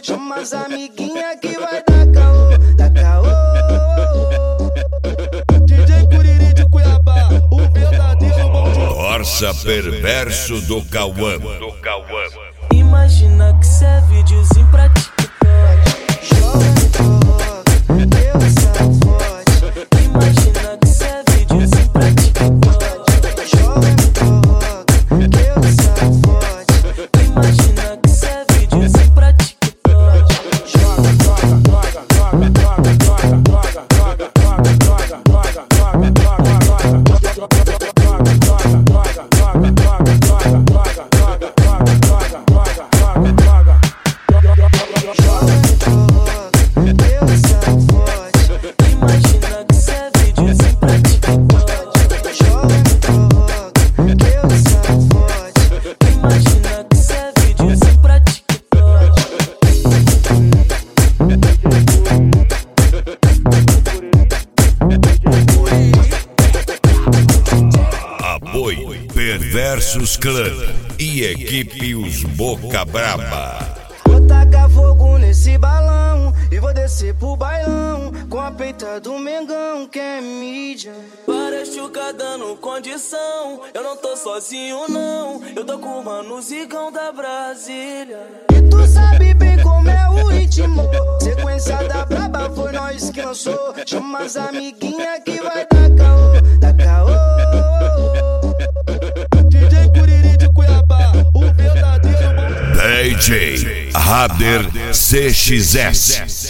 Chama as amiguinhas que vai dar caô, dá caô. DJ Curiri de Cuiabá, o verdadeiro bom de Orça perverso do Cauã. Imagina que cê é videozinho pra TikTok. Imagina que cê é videozinho pra TikTok. Imagina que cê é videozinho pra TikTok. Apoio Perversos Clã e equipe Os Boca Braba. Vou tacar fogo nesse balão e vou descer pro bailão com a peita do Mengão que é mídia. Várias chuca dando condição, eu não tô sozinho não, eu tô com o mano Zigão da Brasília. E tu sabe bem como é o ritmo, sequência da braba foi nós que lançou. Chama as amiguinhas que vai dar caô, dá caô. DJ Curiri de Cuiabá, o verdadeiro bom de DJ Rader CXS.